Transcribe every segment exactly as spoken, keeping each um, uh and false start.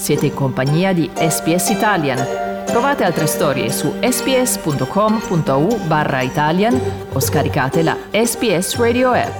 Siete in compagnia di S B S Italian. Trovate altre storie su sbs.com.au barra Italian o scaricate la S B S Radio app.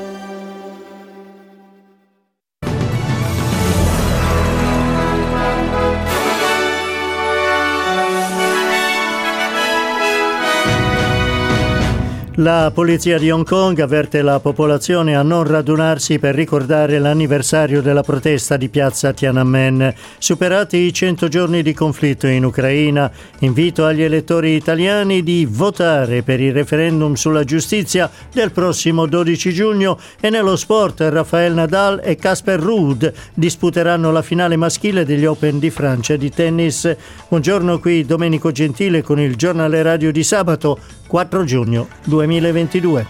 La polizia di Hong Kong avverte la popolazione a non radunarsi per ricordare l'anniversario della protesta di piazza Tiananmen. Superati i cento giorni di conflitto in Ucraina, invito agli elettori italiani di votare per il referendum sulla giustizia del prossimo dodici giugno. E nello sport Rafael Nadal e Casper Ruud disputeranno la finale maschile degli Open di Francia di tennis. Buongiorno, qui Domenico Gentile con il giornale radio di sabato quattro giugno duemilaventidue.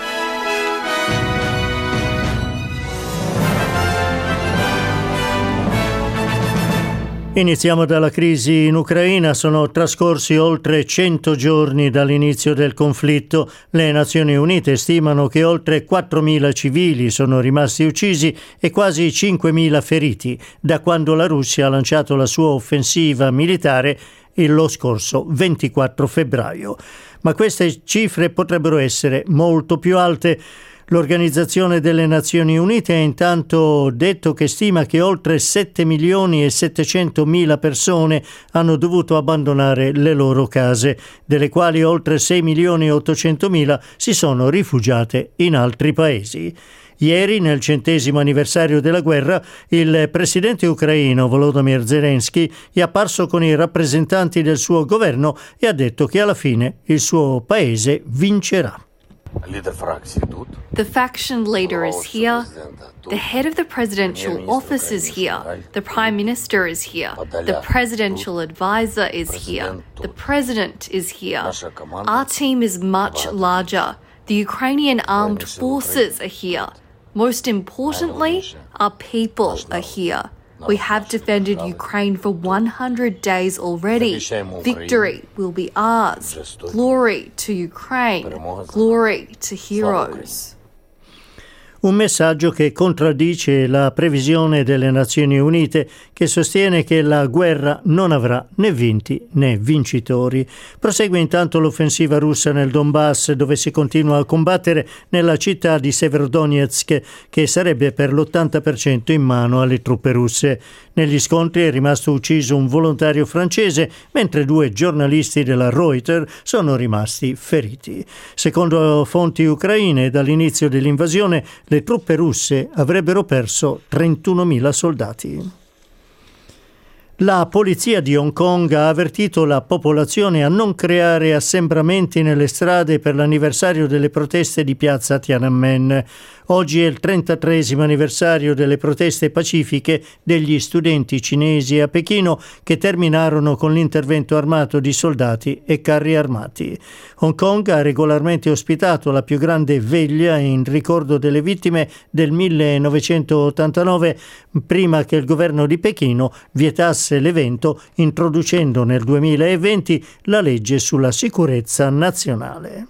Iniziamo dalla crisi in Ucraina. Sono trascorsi oltre cento giorni dall'inizio del conflitto. Le Nazioni Unite stimano che oltre quattromila civili sono rimasti uccisi e quasi cinquemila feriti da quando la Russia ha lanciato la sua offensiva militare lo scorso ventiquattro febbraio. Ma queste cifre potrebbero essere molto più alte. L'Organizzazione delle Nazioni Unite ha intanto detto che stima che oltre sette milioni e settecentomila persone hanno dovuto abbandonare le loro case, delle quali oltre sei milioni e ottocentomila si sono rifugiate in altri paesi. Ieri, nel centesimo anniversario della guerra, il presidente ucraino Volodymyr Zelensky è apparso con i rappresentanti del suo governo e ha detto che alla fine il suo paese vincerà. The faction leader is here. The head of the presidential office is here. The prime minister is here. The presidential advisor is here. The president is here. Our team is much larger. The Ukrainian armed forces are here. Most importantly, our people are here. We have defended Ukraine for one hundred days already. Victory will be ours. Glory to Ukraine. Glory to heroes. Un messaggio che contraddice la previsione delle Nazioni Unite, che sostiene che la guerra non avrà né vinti né vincitori. Prosegue intanto l'offensiva russa nel Donbass, dove si continua a combattere nella città di Severodonetsk, che sarebbe per l'ottanta per cento in mano alle truppe russe. Negli scontri è rimasto ucciso un volontario francese, mentre due giornalisti della Reuters sono rimasti feriti. Secondo fonti ucraine, dall'inizio dell'invasione le truppe russe avrebbero perso trentunomila soldati. La polizia di Hong Kong ha avvertito la popolazione a non creare assembramenti nelle strade per l'anniversario delle proteste di piazza Tiananmen. Oggi è il trentatreesimo anniversario delle proteste pacifiche degli studenti cinesi a Pechino, che terminarono con l'intervento armato di soldati e carri armati. Hong Kong ha regolarmente ospitato la più grande veglia in ricordo delle vittime del millenovecentottantanove, prima che il governo di Pechino vietasse l'evento, introducendo nel duemilaventi la legge sulla sicurezza nazionale.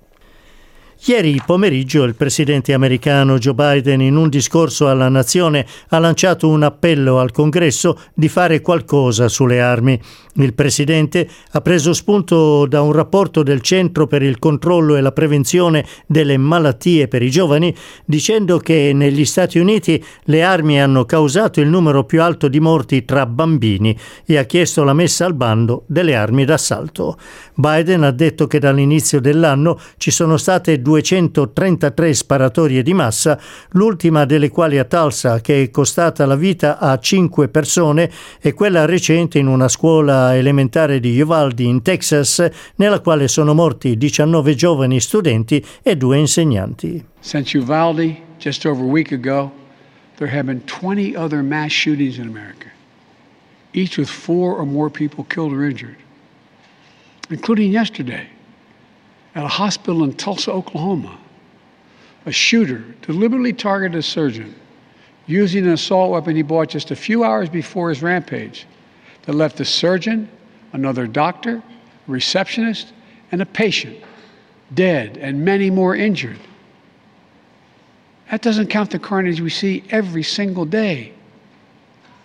Ieri pomeriggio il presidente americano Joe Biden, in un discorso alla nazione, ha lanciato un appello al Congresso di fare qualcosa sulle armi. Il presidente ha preso spunto da un rapporto del Centro per il controllo e la prevenzione delle malattie per i giovani, dicendo che negli Stati Uniti le armi hanno causato il numero più alto di morti tra bambini, e ha chiesto la messa al bando delle armi d'assalto. Biden ha detto che dall'inizio dell'anno ci sono state duecentotrentatré sparatorie di massa, l'ultima delle quali a Tulsa, che è costata la vita a cinque persone, e quella recente in una scuola elementare di Uvalde in Texas, nella quale sono morti diciannove giovani studenti e due insegnanti. Since Uvalde, just over a week ago, there have been twenty other mass shootings in America, each with four or more people killed or injured, including yesterday at a hospital in Tulsa, Oklahoma. A shooter deliberately targeted a surgeon using an assault weapon he bought just a few hours before his rampage that left a surgeon, another doctor, a receptionist, and a patient dead and many more injured. That doesn't count the carnage we see every single day.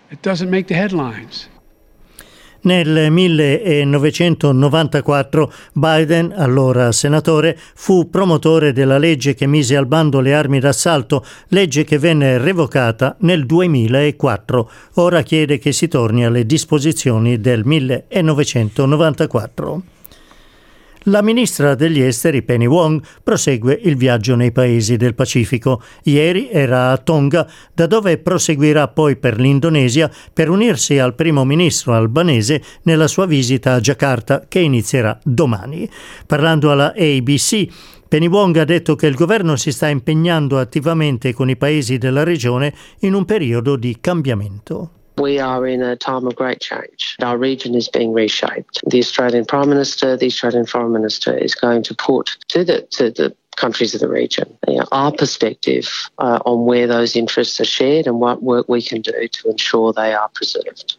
It doesn't make the headlines. Nel millenovecentonovantaquattro Biden, allora senatore, fu promotore della legge che mise al bando le armi d'assalto, legge che venne revocata nel duemilaquattro. Ora chiede che si torni alle disposizioni del millenovecentonovantaquattro. La ministra degli esteri Penny Wong prosegue il viaggio nei paesi del Pacifico. Ieri era a Tonga, da dove proseguirà poi per l'Indonesia per unirsi al primo ministro albanese nella sua visita a Giacarta che inizierà domani. Parlando alla A B C, Penny Wong ha detto che il governo si sta impegnando attivamente con i paesi della regione in un periodo di cambiamento. We are in a time of great change. Our region is being reshaped. The Australian Prime Minister, the Australian Foreign Minister is going to put to the to the countries of the region you know, our perspective uh, on where those interests are shared and what work we can do to ensure they are preserved.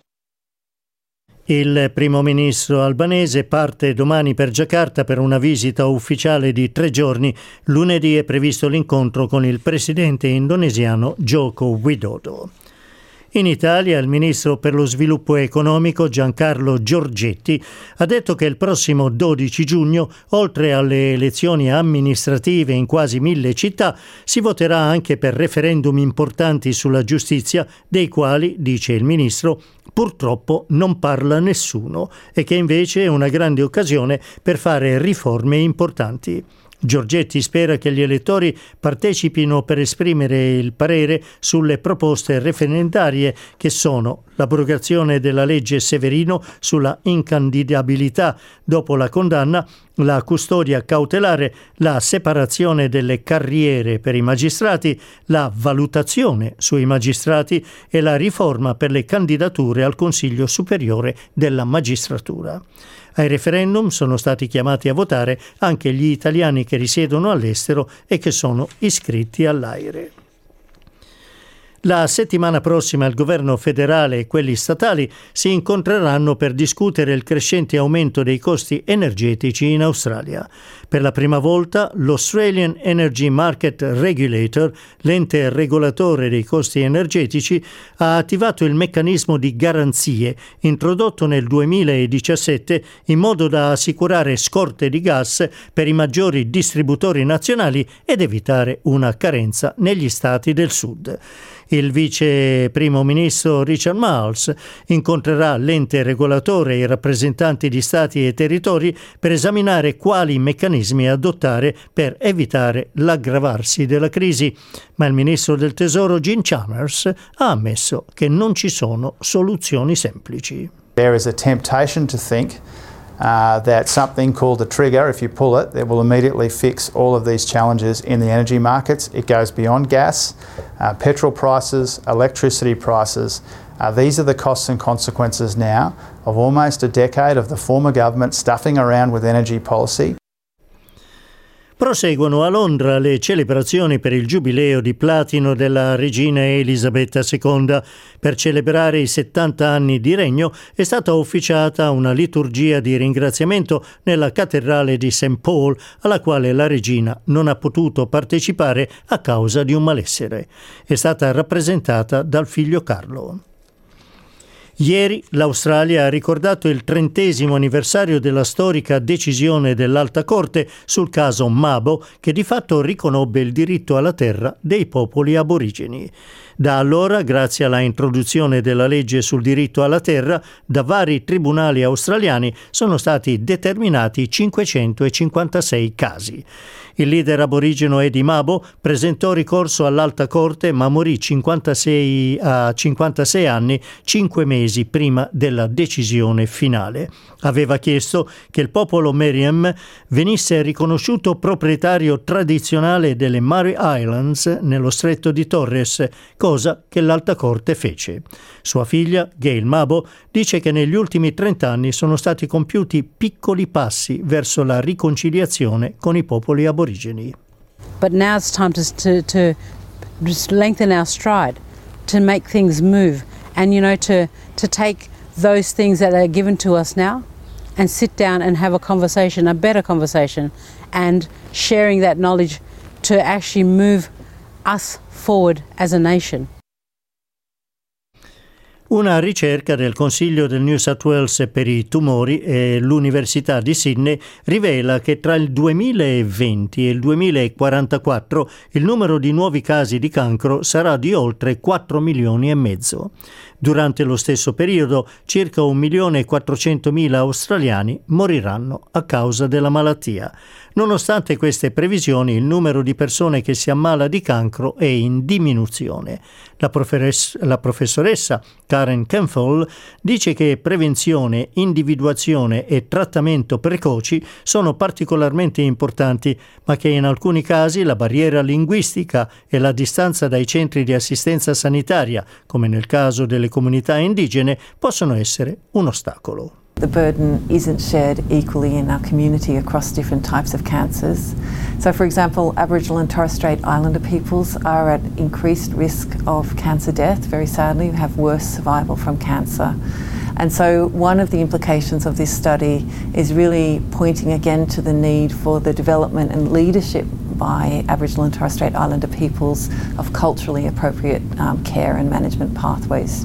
Il primo ministro albanese parte domani per Giacarta per una visita ufficiale di tre giorni. Lunedì è previsto l'incontro con il presidente indonesiano Joko Widodo. In Italia il ministro per lo sviluppo economico Giancarlo Giorgetti ha detto che il prossimo dodici giugno, oltre alle elezioni amministrative in quasi mille città, si voterà anche per referendum importanti sulla giustizia, dei quali, dice il ministro, purtroppo non parla nessuno e che invece è una grande occasione per fare riforme importanti. Giorgetti spera che gli elettori partecipino per esprimere il parere sulle proposte referendarie che sono l'abrogazione della legge Severino sulla incandidabilità dopo la condanna, la custodia cautelare, la separazione delle carriere per i magistrati, la valutazione sui magistrati e la riforma per le candidature al Consiglio Superiore della Magistratura. Ai referendum sono stati chiamati a votare anche gli italiani che risiedono all'estero e che sono iscritti all'AIRE. La settimana prossima il governo federale e quelli statali si incontreranno per discutere il crescente aumento dei costi energetici in Australia. Per la prima volta l'Australian Energy Market Regulator, l'ente regolatore dei costi energetici, ha attivato il meccanismo di garanzie introdotto nel duemiladiciassette in modo da assicurare scorte di gas per i maggiori distributori nazionali ed evitare una carenza negli stati del sud. Il vice primo ministro Richard Marles incontrerà l'ente regolatore e i rappresentanti di stati e territori per esaminare quali meccanismi adottare per evitare l'aggravarsi della crisi. Ma il ministro del Tesoro Jim Chalmers ha ammesso che non ci sono soluzioni semplici. There is a temptation to think Uh, that something called the trigger, if you pull it, that will immediately fix all of these challenges in the energy markets. It goes beyond gas, uh, petrol prices, electricity prices. Uh, these are the costs and consequences now of almost a decade of the former government stuffing around with energy policy. Proseguono a Londra le celebrazioni per il giubileo di platino della regina Elisabetta seconda. Per celebrare i settanta anni di regno è stata officiata una liturgia di ringraziamento nella cattedrale di Saint Paul, alla quale la regina non ha potuto partecipare a causa di un malessere. È stata rappresentata dal figlio Carlo. Ieri l'Australia ha ricordato il trentesimo anniversario della storica decisione dell'Alta Corte sul caso Mabo, che di fatto riconobbe il diritto alla terra dei popoli aborigeni. Da allora, grazie alla introduzione della legge sul diritto alla terra, da vari tribunali australiani sono stati determinati cinquecentocinquantasei casi. Il leader aborigeno Eddie Mabo presentò ricorso all'Alta Corte ma morì cinquantasei a cinquantasei anni, cinque mesi prima della decisione finale. Aveva chiesto che il popolo Meriam venisse riconosciuto proprietario tradizionale delle Murray Islands nello stretto di Torres, cosa che l'Alta Corte fece. Sua figlia, Gail Mabo, dice che negli ultimi trent'anni sono stati compiuti piccoli passi verso la riconciliazione con i popoli aborigeni. But now it's time to, to, to just lengthen our stride, to make things move, and you know, to, to take those things that are given to us now and sit down and have a conversation, a better conversation, and sharing that knowledge to actually move us forward as a nation. Una ricerca del Consiglio del New South Wales per i tumori e l'Università di Sydney rivela che tra il duemilaventi e il duemilaquarantaquattro il numero di nuovi casi di cancro sarà di oltre quattro milioni e mezzo. Durante lo stesso periodo, circa un milione e quattrocentomila australiani moriranno a causa della malattia. Nonostante queste previsioni, il numero di persone che si ammala di cancro è in diminuzione. La, profes- la professoressa Karen Campbell dice che prevenzione, individuazione e trattamento precoci sono particolarmente importanti, ma che in alcuni casi la barriera linguistica e la distanza dai centri di assistenza sanitaria, come nel caso delle comunità indigene, possono essere un ostacolo. The burden isn't shared equally in our community across different types of cancers. So, for example, Aboriginal and Torres Strait Islander peoples are at increased risk of cancer death, very sadly, have worse survival from cancer. And so one of the implications of this study is really pointing again to the need for the development and leadership by Aboriginal and Torres Strait Islander peoples of culturally appropriate um, care and management pathways.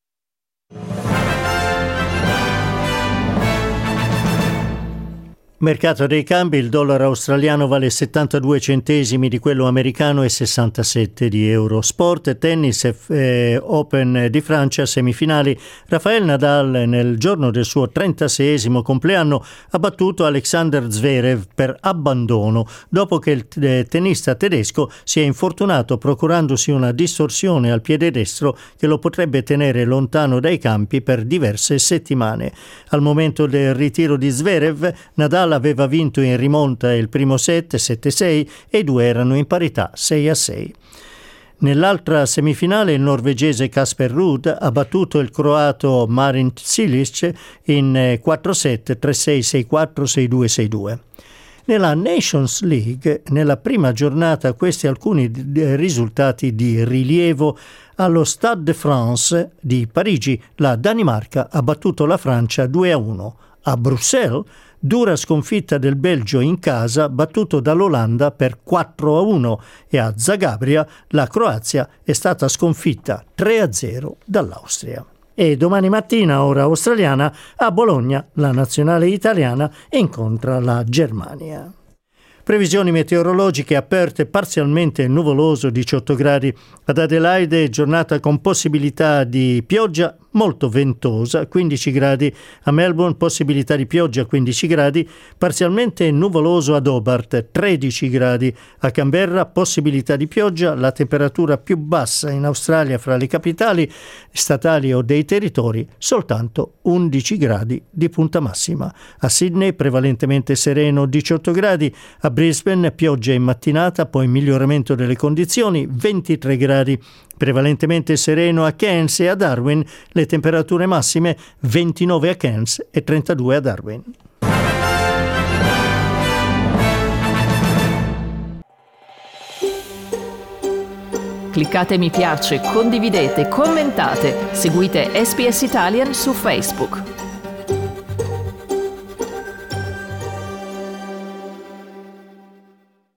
Mercato dei cambi, il dollaro australiano vale settantadue centesimi di quello americano e sessantasette di euro. Sport, tennis e eh, Open di Francia, semifinali. Rafael Nadal nel giorno del suo trentaseiesimo compleanno ha battuto Alexander Zverev per abbandono dopo che il tennista tedesco si è infortunato procurandosi una distorsione al piede destro che lo potrebbe tenere lontano dai campi per diverse settimane. Al momento del ritiro di Zverev, Nadal aveva vinto in rimonta il primo set sette a sei e i due erano in parità sei a sei. Nell'altra semifinale il norvegese Casper Ruud ha battuto il croato Marin Cilic in quattro set tre a sei, sei a quattro, sei a due, sei a due. Nella Nations League, nella prima giornata, questi alcuni risultati di rilievo. Allo Stade de France di Parigi, la Danimarca ha battuto la Francia due a uno. A Bruxelles, dura sconfitta del Belgio in casa, battuto dall'Olanda per quattro a uno, e a Zagabria la Croazia è stata sconfitta tre a zero dall'Austria. E domani mattina, ora australiana, a Bologna la nazionale italiana incontra la Germania. Previsioni meteorologiche: aperte, parzialmente nuvoloso diciotto gradi. Ad Adelaide giornata con possibilità di pioggia, molto ventosa quindici gradi. A Melbourne possibilità di pioggia quindici gradi. Parzialmente nuvoloso ad Hobart tredici gradi. A Canberra possibilità di pioggia, la temperatura più bassa in Australia fra le capitali statali o dei territori, soltanto undici gradi di punta massima. A Sydney prevalentemente sereno diciotto gradi. A Brisbane pioggia in mattinata, poi miglioramento delle condizioni ventitré gradi. Prevalentemente sereno a Cairns e a Darwin, le temperature massime ventinove a Cairns e trentadue a Darwin. Cliccate mi piace, condividete, commentate, seguite S B S Italian su Facebook.